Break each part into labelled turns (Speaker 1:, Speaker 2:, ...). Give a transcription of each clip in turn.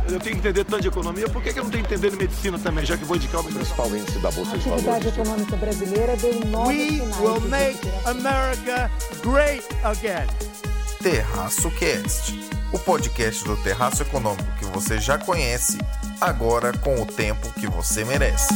Speaker 1: Eu tenho que entender tanto de economia, por que eu não tenho que entender de medicina também, já que vou indicar o principal índice da Bolsa de Valores?
Speaker 2: A atividade econômica brasileira deu novos sinais. We will make America great again.
Speaker 3: Terraço Cast, o podcast do Terraço Econômico que você já conhece, agora com o tempo que você merece.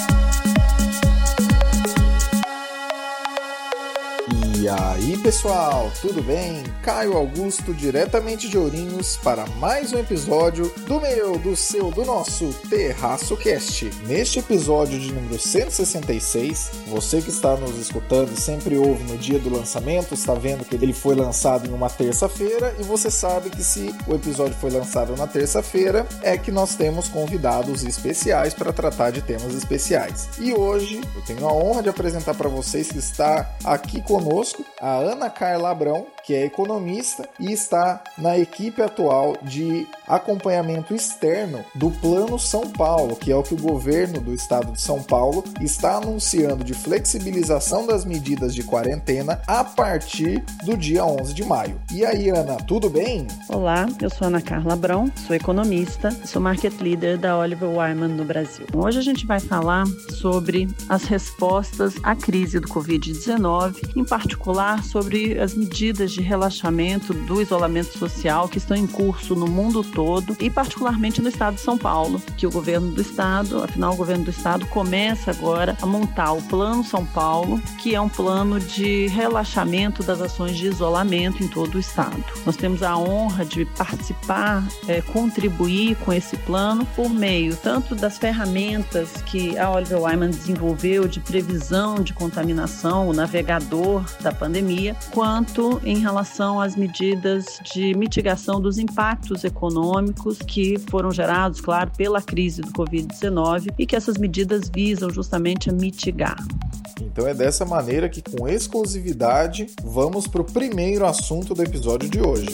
Speaker 4: E aí pessoal, tudo bem? Caio Augusto, diretamente de Ourinhos, para mais um episódio do meu, do seu, do nosso Terraço Cast. Neste episódio de número 166, você que está nos escutando e sempre ouve no dia do lançamento, está vendo que ele foi lançado em uma terça-feira, e você sabe que se o episódio foi lançado na terça-feira, é que nós temos convidados especiais para tratar de temas especiais. E hoje eu tenho a honra de apresentar para vocês que está aqui conosco a Ana Carla Abrão, que é economista e está na equipe atual de acompanhamento externo do Plano São Paulo, que é o que o governo do estado de São Paulo está anunciando de flexibilização das medidas de quarentena a partir do dia 11 de maio. E aí, Ana, tudo bem?
Speaker 5: Olá, eu sou Ana Carla Abrão, sou economista, sou market leader da Oliver Wyman no Brasil. Hoje a gente vai falar sobre as respostas à crise do Covid-19, em particular sobre as medidas de relaxamento do isolamento social que estão em curso no mundo todo e particularmente no estado de São Paulo, que o governo do estado, afinal o governo do estado começa agora a montar o Plano São Paulo, que é um plano de relaxamento das ações de isolamento em todo o estado. Nós temos a honra de participar, contribuir com esse plano por meio tanto das ferramentas que a Oliver Wyman desenvolveu de previsão de contaminação, o navegador da pandemia, quanto em relação às medidas de mitigação dos impactos econômicos que foram gerados, claro, pela crise do Covid-19 e que essas medidas visam justamente a mitigar.
Speaker 4: Então é dessa maneira que, com exclusividade, vamos para o primeiro assunto do episódio de hoje.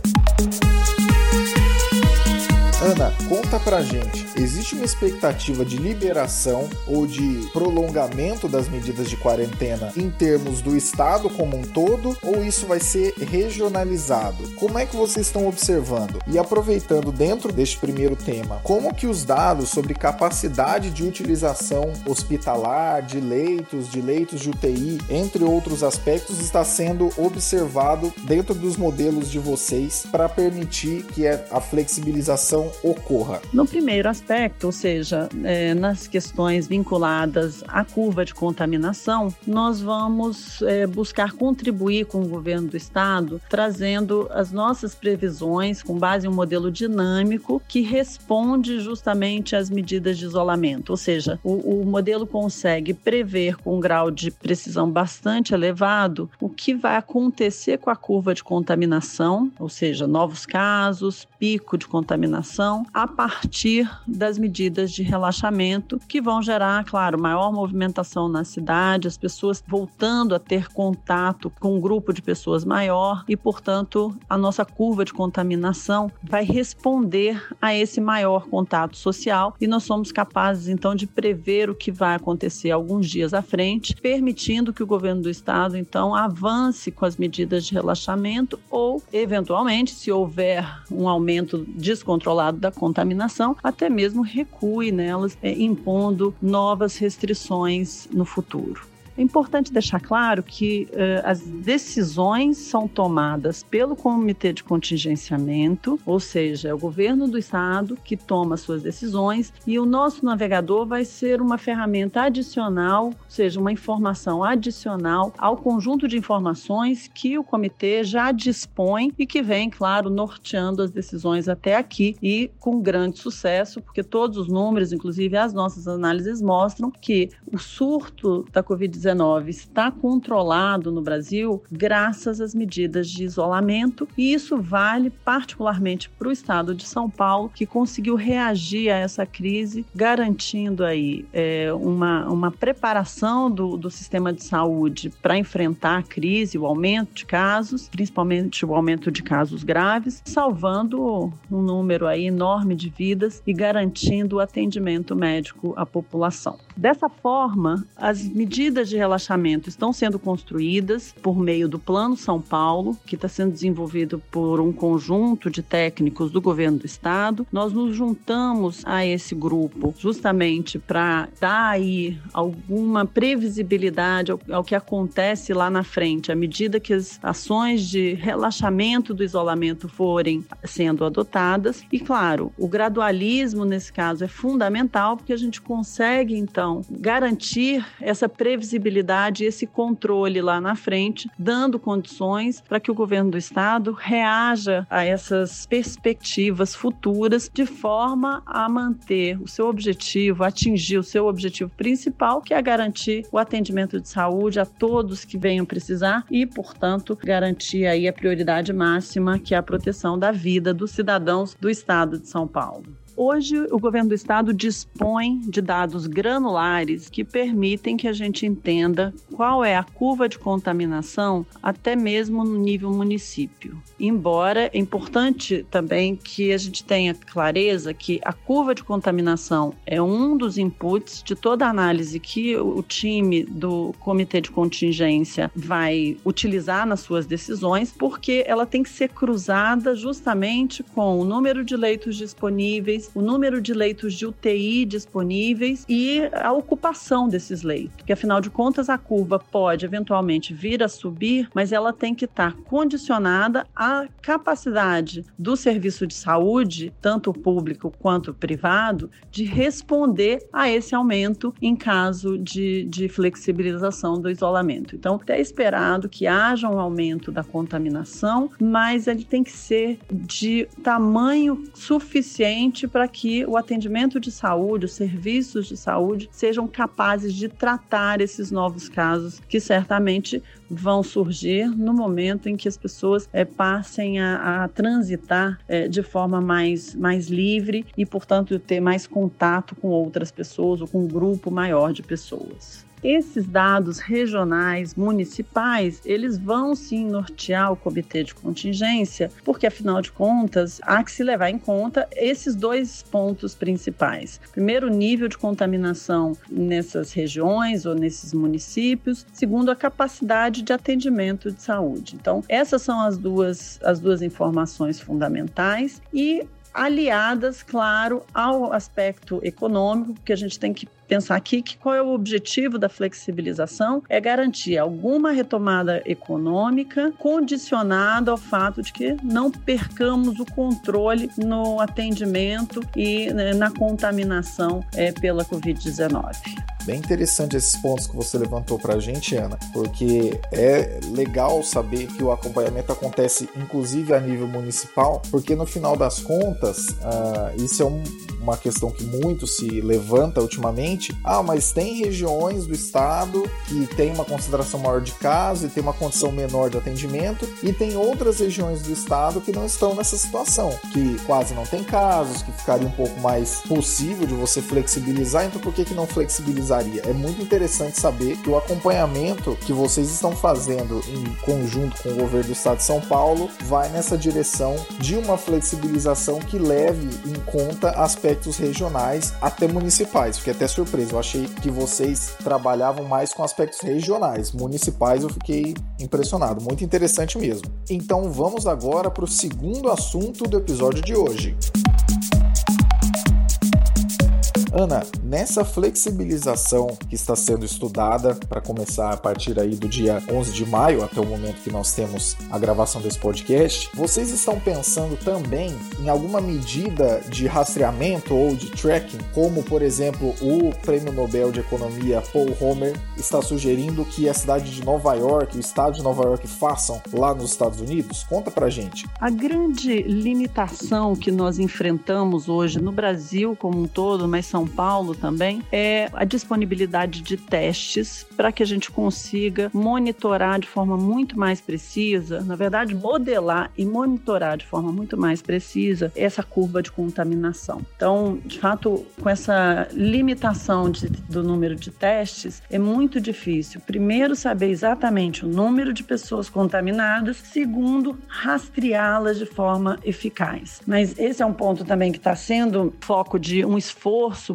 Speaker 4: Ana, conta pra gente, existe uma expectativa de liberação ou de prolongamento das medidas de quarentena em termos do estado como um todo, ou isso vai ser regionalizado? Como é que vocês estão observando? E aproveitando dentro deste primeiro tema, como que os dados sobre capacidade de utilização hospitalar, de leitos de UTI, entre outros aspectos, está sendo observado dentro dos modelos de vocês para permitir que a flexibilização ocorra?
Speaker 5: No primeiro aspecto, ou seja, nas questões vinculadas à curva de contaminação, nós vamos buscar contribuir com o governo do estado, trazendo as nossas previsões com base em um modelo dinâmico que responde justamente às medidas de isolamento. Ou seja, o modelo consegue prever com um grau de precisão bastante elevado o que vai acontecer com a curva de contaminação, ou seja, novos casos, pico de contaminação, a partir das medidas de relaxamento que vão gerar, claro, maior movimentação na cidade, as pessoas voltando a ter contato com um grupo de pessoas maior e, portanto, a nossa curva de contaminação vai responder a esse maior contato social e nós somos capazes, então, de prever o que vai acontecer alguns dias à frente, permitindo que o governo do estado, então, avance com as medidas de relaxamento ou, eventualmente, se houver um aumento descontrolado da contaminação, até mesmo recue nelas, impondo novas restrições no futuro. É importante deixar claro que as decisões são tomadas pelo Comitê de Contingenciamento, ou seja, é o governo do estado que toma suas decisões e o nosso navegador vai ser uma ferramenta adicional, ou seja, uma informação adicional ao conjunto de informações que o comitê já dispõe e que vem, claro, norteando as decisões até aqui e com grande sucesso, porque todos os números, inclusive as nossas análises, mostram que o surto da Covid-19 está controlado no Brasil graças às medidas de isolamento e isso vale particularmente para o estado de São Paulo, que conseguiu reagir a essa crise, garantindo aí uma preparação do sistema de saúde para enfrentar a crise, o aumento de casos, principalmente o aumento de casos graves, salvando um número aí enorme de vidas e garantindo o atendimento médico à população. Dessa forma, as medidas de de relaxamento estão sendo construídas por meio do Plano São Paulo, que está sendo desenvolvido por um conjunto de técnicos do governo do estado. Nós nos juntamos a esse grupo justamente para dar aí alguma previsibilidade ao que acontece lá na frente, à medida que as ações de relaxamento do isolamento forem sendo adotadas. E, claro, o gradualismo, nesse caso, é fundamental, porque a gente consegue, então, garantir essa previsibilidade e esse controle lá na frente, dando condições para que o governo do estado reaja a essas perspectivas futuras de forma a manter o seu objetivo, atingir o seu objetivo principal, que é garantir o atendimento de saúde a todos que venham precisar e, portanto, garantir aí a prioridade máxima, que é a proteção da vida dos cidadãos do estado de São Paulo. Hoje, o governo do estado dispõe de dados granulares que permitem que a gente entenda qual é a curva de contaminação, até mesmo no nível município. Embora é importante também que a gente tenha clareza que a curva de contaminação é um dos inputs de toda a análise que o time do Comitê de Contingência vai utilizar nas suas decisões, porque ela tem que ser cruzada justamente com o número de leitos disponíveis, o número de leitos de UTI disponíveis e a ocupação desses leitos. Porque, afinal de contas, a curva pode eventualmente vir a subir, mas ela tem que estar condicionada à capacidade do serviço de saúde, tanto o público quanto o privado, de responder a esse aumento em caso de flexibilização do isolamento. Então, é esperado que haja um aumento da contaminação, mas ele tem que ser de tamanho suficiente para que o atendimento de saúde, os serviços de saúde, sejam capazes de tratar esses novos casos que certamente vão surgir no momento em que as pessoas passem a transitar de forma mais livre e, portanto, ter mais contato com outras pessoas ou com um grupo maior de pessoas. Esses dados regionais, municipais, eles vão sim nortear o comitê de contingência, porque, afinal de contas, há que se levar em conta esses dois pontos principais. Primeiro, o nível de contaminação nessas regiões ou nesses municípios. Segundo, a capacidade de atendimento de saúde. Então, essas são as duas informações fundamentais e aliadas, claro, ao aspecto econômico, que a gente tem que pensar aqui que qual é o objetivo da flexibilização? É garantir alguma retomada econômica condicionada ao fato de que não percamos o controle no atendimento e na contaminação pela Covid-19.
Speaker 4: Bem interessante esses pontos que você levantou para a gente, Ana, porque é legal saber que o acompanhamento acontece inclusive a nível municipal, porque no final das contas, isso é uma questão que muito se levanta ultimamente. Mas tem regiões do estado que tem uma concentração maior de casos e tem uma condição menor de atendimento, e tem outras regiões do estado que não estão nessa situação, que quase não tem casos, que ficaria um pouco mais possível de você flexibilizar. Então por que não flexibilizar? É muito interessante saber que o acompanhamento que vocês estão fazendo em conjunto com o governo do estado de São Paulo vai nessa direção de uma flexibilização que leve em conta aspectos regionais até municipais. Fiquei até surpreso, eu achei que vocês trabalhavam mais com aspectos regionais. Municipais eu fiquei impressionado, muito interessante mesmo. Então vamos agora para o segundo assunto do episódio de hoje. Ana, nessa flexibilização que está sendo estudada para começar a partir aí do dia 11 de maio até o momento que nós temos a gravação desse podcast, vocês estão pensando também em alguma medida de rastreamento ou de tracking, como, por exemplo, o Prêmio Nobel de Economia Paul Romer está sugerindo que a cidade de Nova York, o estado de Nova York façam lá nos Estados Unidos? Conta pra gente.
Speaker 5: A grande limitação que nós enfrentamos hoje no Brasil como um todo, mas São Paulo também, é a disponibilidade de testes para que a gente consiga monitorar de forma muito mais precisa, na verdade, modelar e monitorar de forma muito mais precisa essa curva de contaminação. Então, de fato, com essa limitação do número de testes, é muito difícil, primeiro, saber exatamente o número de pessoas contaminadas, segundo, rastreá-las de forma eficaz. Mas esse é um ponto também que está sendo foco de um esforço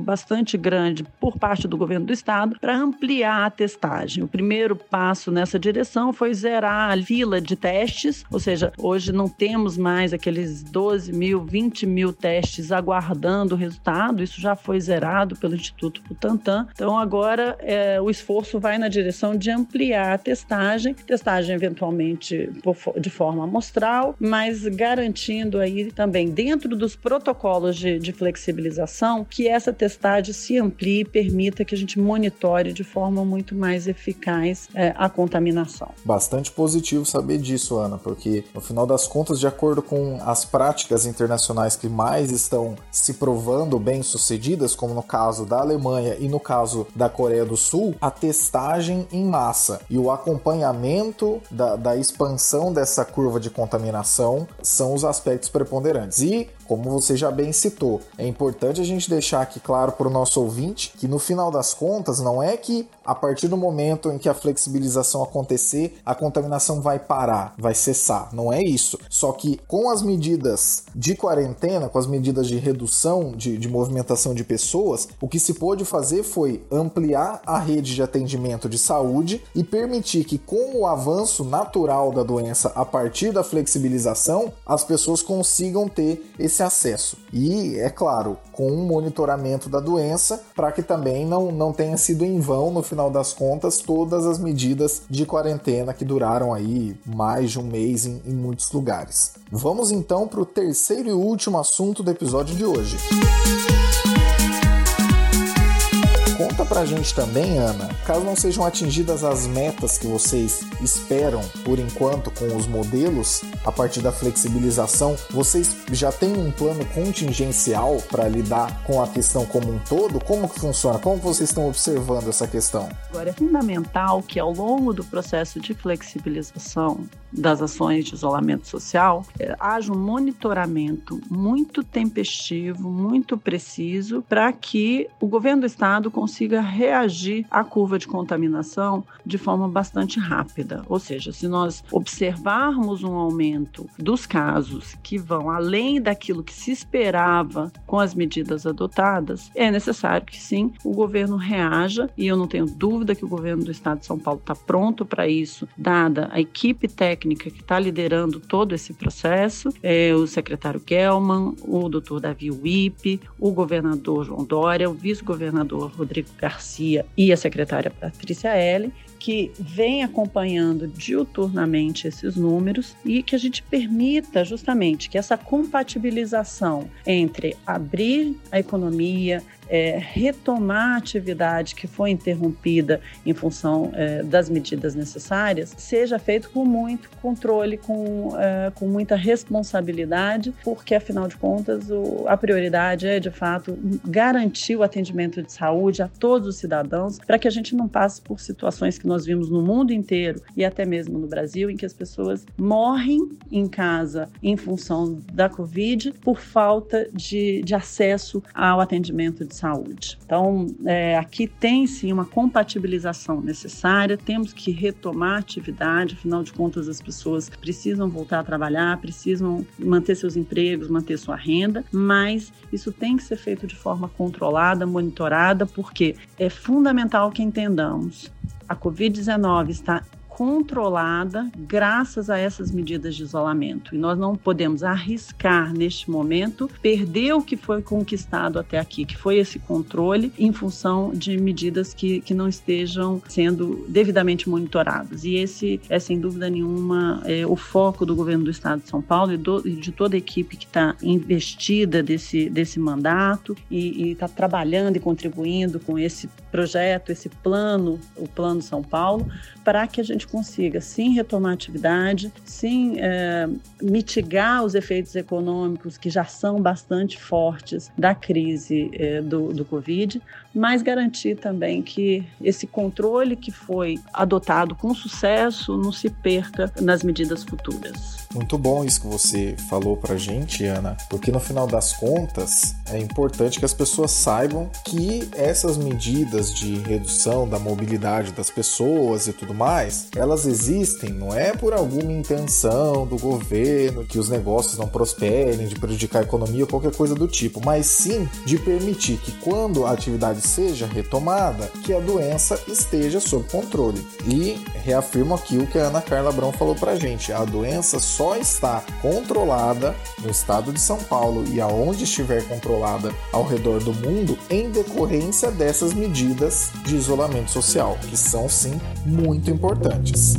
Speaker 5: bastante grande por parte do governo do estado para ampliar a testagem. O primeiro passo nessa direção foi zerar a fila de testes, ou seja, hoje não temos mais aqueles 12 mil, 20 mil testes aguardando o resultado, isso já foi zerado pelo Instituto Butantan. Então agora o esforço vai na direção de ampliar a testagem eventualmente de forma amostral, mas garantindo aí também dentro dos protocolos de flexibilização que essa testagem se amplie e permita que a gente monitore de forma muito mais eficaz a contaminação.
Speaker 4: Bastante positivo saber disso, Ana, porque no final das contas, de acordo com as práticas internacionais que mais estão se provando bem-sucedidas, como no caso da Alemanha e no caso da Coreia do Sul, a testagem em massa e o acompanhamento da expansão dessa curva de contaminação são os aspectos preponderantes. E, como você já bem citou, é importante a gente deixar aqui claro para o nosso ouvinte que no final das contas não é que a partir do momento em que a flexibilização acontecer, a contaminação vai parar, vai cessar. Não é isso. Só que com as medidas de quarentena, com as medidas de redução de movimentação de pessoas, o que se pôde fazer foi ampliar a rede de atendimento de saúde e permitir que, com o avanço natural da doença a partir da flexibilização, as pessoas consigam ter esse acesso. E, é claro, com um monitoramento da doença, para que também não tenha sido em vão, no final das contas, todas as medidas de quarentena que duraram aí mais de um mês em muitos lugares. Vamos então para o terceiro e último assunto do episódio de hoje. Conta pra gente também, Ana, caso não sejam atingidas as metas que vocês esperam por enquanto com os modelos, a partir da flexibilização, vocês já têm um plano contingencial para lidar com a questão como um todo? Como que funciona? Como vocês estão observando essa questão?
Speaker 5: Agora, é fundamental que ao longo do processo de flexibilização das ações de isolamento social, haja um monitoramento muito tempestivo, muito preciso, para que o governo do estado consiga reagir à curva de contaminação de forma bastante rápida. Ou seja, se nós observarmos um aumento dos casos que vão além daquilo que se esperava com as medidas adotadas, é necessário que sim, o governo reaja, e eu não tenho dúvida que o governo do estado de São Paulo está pronto para isso, dada a equipe técnica que está liderando todo esse processo, o secretário Gelman, o doutor Davi Wippe, o governador João Dória, o vice-governador Rodrigo Garcia e a secretária Patrícia Ellen, que vem acompanhando diuturnamente esses números e que a gente permita justamente que essa compatibilização entre abrir a economia, retomar a atividade que foi interrompida em função das medidas necessárias, seja feito com muito controle, com muita responsabilidade, porque, afinal de contas, a prioridade é, de fato, garantir o atendimento de saúde a todos os cidadãos, para que a gente não passe por situações que nós vimos no mundo inteiro e até mesmo no Brasil, em que as pessoas morrem em casa em função da Covid por falta de acesso ao atendimento de saúde. Então, aqui tem sim uma compatibilização necessária, temos que retomar a atividade, afinal de contas as pessoas precisam voltar a trabalhar, precisam manter seus empregos, manter sua renda, mas isso tem que ser feito de forma controlada, monitorada, porque é fundamental que entendamos, a Covid-19 está controlada graças a essas medidas de isolamento. E nós não podemos arriscar, neste momento, perder o que foi conquistado até aqui, que foi esse controle, em função de medidas que não estejam sendo devidamente monitoradas. E esse é, sem dúvida nenhuma, o foco do governo do estado de São Paulo e de toda a equipe que está investida desse mandato e está trabalhando e contribuindo com esse projeto, esse plano, o Plano São Paulo, para que a gente consiga, sim, retomar a atividade, sim, mitigar os efeitos econômicos que já são bastante fortes da crise do Covid, mas garantir também que esse controle que foi adotado com sucesso não se perca nas medidas futuras.
Speaker 4: Muito bom isso que você falou pra gente, Ana, porque no final das contas é importante que as pessoas saibam que essas medidas de redução da mobilidade das pessoas e tudo mais, elas existem, não é por alguma intenção do governo que os negócios não prosperem, de prejudicar a economia ou qualquer coisa do tipo, mas sim de permitir que quando a atividade seja retomada, que a doença esteja sob controle. E reafirmo aqui o que a Ana Carla Abrão falou pra gente, a doença só está controlada no estado de São Paulo e aonde estiver controlada ao redor do mundo em decorrência dessas medidas de isolamento social, que são sim muito importantes.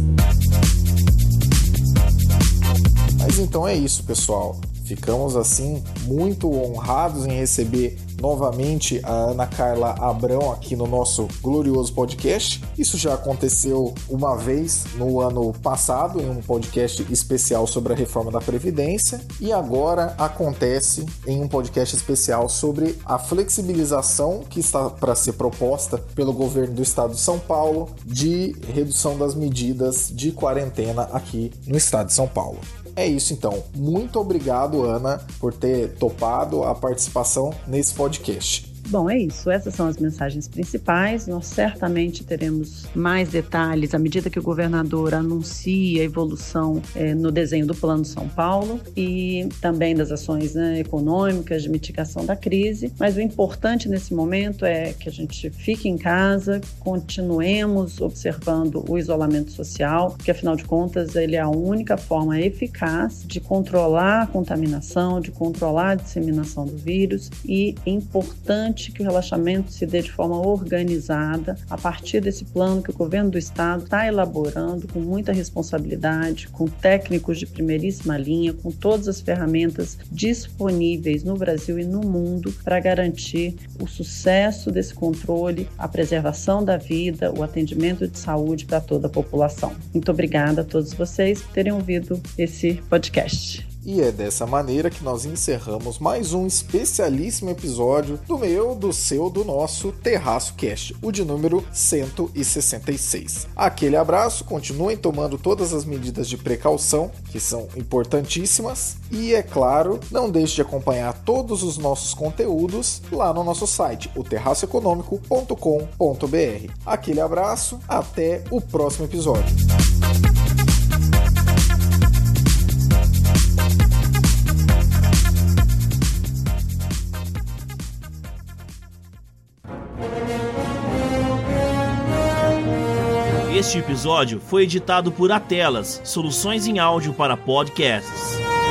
Speaker 4: Mas então é isso, pessoal. Ficamos assim muito honrados em receber novamente a Ana Carla Abrão aqui no nosso glorioso podcast. Isso já aconteceu uma vez no ano passado em um podcast especial sobre a reforma da Previdência e agora acontece em um podcast especial sobre a flexibilização que está para ser proposta pelo governo do estado de São Paulo de redução das medidas de quarentena aqui no estado de São Paulo. É isso então. Muito obrigado, Ana, por ter topado a participação nesse podcast.
Speaker 5: Bom, é isso. Essas são as mensagens principais. Nós certamente teremos mais detalhes à medida que o governador anuncia a evolução no desenho do Plano São Paulo e também das ações econômicas de mitigação da crise. Mas o importante nesse momento é que a gente fique em casa, continuemos observando o isolamento social, porque afinal de contas ele é a única forma eficaz de controlar a contaminação, de controlar a disseminação do vírus e é importante que o relaxamento se dê de forma organizada a partir desse plano que o governo do estado está elaborando com muita responsabilidade, com técnicos de primeiríssima linha, com todas as ferramentas disponíveis no Brasil e no mundo para garantir o sucesso desse controle, a preservação da vida, o atendimento de saúde para toda a população. Muito obrigada a todos vocês por terem ouvido esse podcast.
Speaker 4: E é dessa maneira que nós encerramos mais um especialíssimo episódio do meu, do seu, do nosso Terraço Cast, o de número 166. Aquele abraço, continuem tomando todas as medidas de precaução, que são importantíssimas, e é claro, não deixe de acompanhar todos os nossos conteúdos lá no nosso site, o terraçoeconômico.com.br. Aquele abraço, até o próximo episódio.
Speaker 6: Este episódio foi editado por Atelas, soluções em áudio para podcasts.